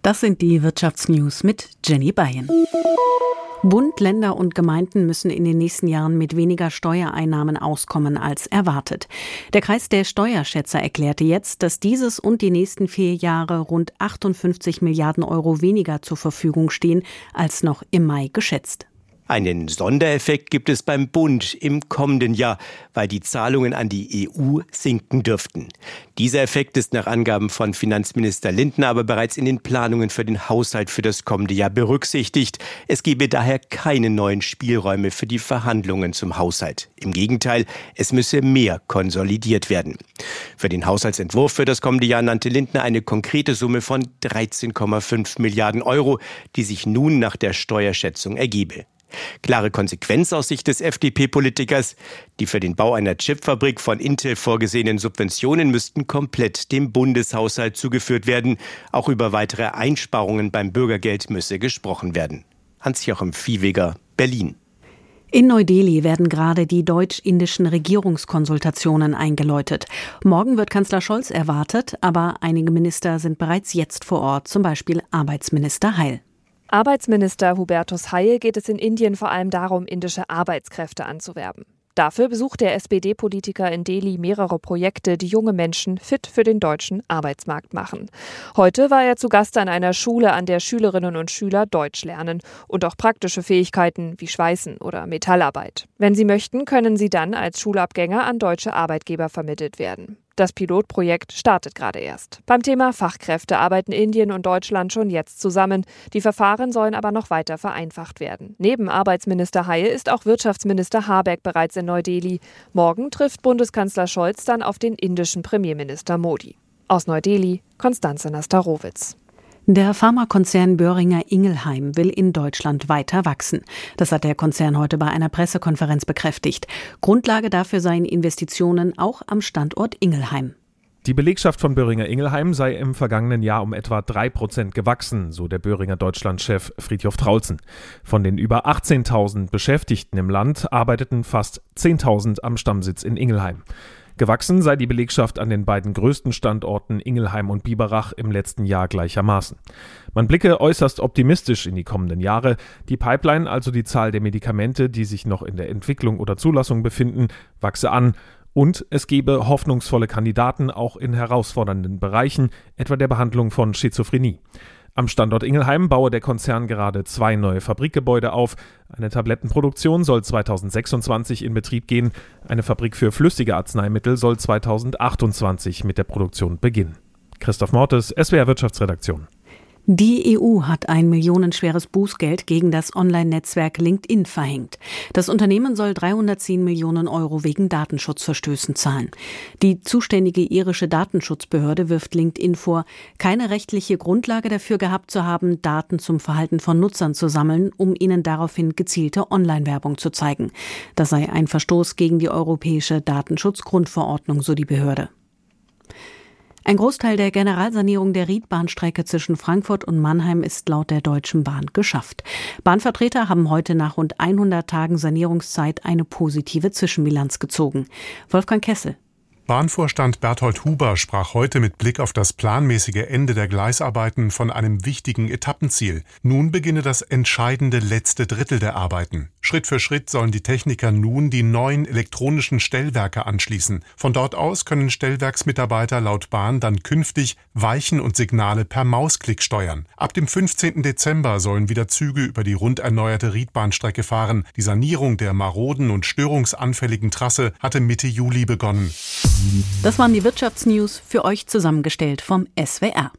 Das sind die Wirtschaftsnews mit Jenny Beyen. Bund, Länder und Gemeinden müssen in den nächsten Jahren mit weniger Steuereinnahmen auskommen als erwartet. Der Kreis der Steuerschätzer erklärte jetzt, dass dieses und die nächsten 4 Jahre rund 58 Milliarden Euro weniger zur Verfügung stehen als noch im Mai geschätzt. Einen Sondereffekt gibt es beim Bund im kommenden Jahr, weil die Zahlungen an die EU sinken dürften. Dieser Effekt ist nach Angaben von Finanzminister Lindner aber bereits in den Planungen für den Haushalt für das kommende Jahr berücksichtigt. Es gebe daher keine neuen Spielräume für die Verhandlungen zum Haushalt. Im Gegenteil, es müsse mehr konsolidiert werden. Für den Haushaltsentwurf für das kommende Jahr nannte Lindner eine konkrete Summe von 13,5 Milliarden Euro, die sich nun nach der Steuerschätzung ergebe. Klare Konsequenz aus Sicht des FDP-Politikers: Die für den Bau einer Chipfabrik von Intel vorgesehenen Subventionen müssten komplett dem Bundeshaushalt zugeführt werden. Auch über weitere Einsparungen beim Bürgergeld müsse gesprochen werden. Hans-Joachim Viehweger, Berlin. In Neu-Delhi werden gerade die deutsch-indischen Regierungskonsultationen eingeläutet. Morgen wird Kanzler Scholz erwartet, aber einige Minister sind bereits jetzt vor Ort, zum Beispiel Arbeitsminister Heil. Arbeitsminister Hubertus Heil geht es in Indien vor allem darum, indische Arbeitskräfte anzuwerben. Dafür besucht der SPD-Politiker in Delhi mehrere Projekte, die junge Menschen fit für den deutschen Arbeitsmarkt machen. Heute war er zu Gast an einer Schule, an der Schülerinnen und Schüler Deutsch lernen und auch praktische Fähigkeiten wie Schweißen oder Metallarbeit. Wenn sie möchten, können sie dann als Schulabgänger an deutsche Arbeitgeber vermittelt werden. Das Pilotprojekt startet gerade erst. Beim Thema Fachkräfte arbeiten Indien und Deutschland schon jetzt zusammen. Die Verfahren sollen aber noch weiter vereinfacht werden. Neben Arbeitsminister Heil ist auch Wirtschaftsminister Habeck bereits in Neu-Delhi. Morgen trifft Bundeskanzler Scholz dann auf den indischen Premierminister Modi. Aus Neu-Delhi, Konstanze Nastarowitz. Der Pharmakonzern Boehringer Ingelheim will in Deutschland weiter wachsen. Das hat der Konzern heute bei einer Pressekonferenz bekräftigt. Grundlage dafür seien Investitionen auch am Standort Ingelheim. Die Belegschaft von Boehringer Ingelheim sei im vergangenen Jahr um etwa 3% gewachsen, so der Boehringer Deutschlandchef Fridtjof Traulsen. Von den über 18.000 Beschäftigten im Land arbeiteten fast 10.000 am Stammsitz in Ingelheim. Gewachsen sei die Belegschaft an den beiden größten Standorten Ingelheim und Biberach im letzten Jahr gleichermaßen. Man blicke äußerst optimistisch in die kommenden Jahre. Die Pipeline, also die Zahl der Medikamente, die sich noch in der Entwicklung oder Zulassung befinden, wachse an. Und es gebe hoffnungsvolle Kandidaten auch in herausfordernden Bereichen, etwa der Behandlung von Schizophrenie. Am Standort Ingelheim baue der Konzern gerade 2 neue Fabrikgebäude auf. Eine Tablettenproduktion soll 2026 in Betrieb gehen. Eine Fabrik für flüssige Arzneimittel soll 2028 mit der Produktion beginnen. Christoph Mortes, SWR Wirtschaftsredaktion. Die EU hat ein millionenschweres Bußgeld gegen das Online-Netzwerk LinkedIn verhängt. Das Unternehmen soll 310 Millionen Euro wegen Datenschutzverstößen zahlen. Die zuständige irische Datenschutzbehörde wirft LinkedIn vor, keine rechtliche Grundlage dafür gehabt zu haben, Daten zum Verhalten von Nutzern zu sammeln, um ihnen daraufhin gezielte Online-Werbung zu zeigen. Das sei ein Verstoß gegen die europäische Datenschutzgrundverordnung, so die Behörde. Ein Großteil der Generalsanierung der Riedbahnstrecke zwischen Frankfurt und Mannheim ist laut der Deutschen Bahn geschafft. Bahnvertreter haben heute nach rund 100 Tagen Sanierungszeit eine positive Zwischenbilanz gezogen. Wolfgang Kessel. Bahnvorstand Berthold Huber sprach heute mit Blick auf das planmäßige Ende der Gleisarbeiten von einem wichtigen Etappenziel. Nun beginne das entscheidende letzte Drittel der Arbeiten. Schritt für Schritt sollen die Techniker nun die neuen elektronischen Stellwerke anschließen. Von dort aus können Stellwerksmitarbeiter laut Bahn dann künftig Weichen und Signale per Mausklick steuern. Ab dem 15. Dezember sollen wieder Züge über die rund erneuerte Riedbahnstrecke fahren. Die Sanierung der maroden und störungsanfälligen Trasse hatte Mitte Juli begonnen. Das waren die Wirtschaftsnews, für euch zusammengestellt vom SWR.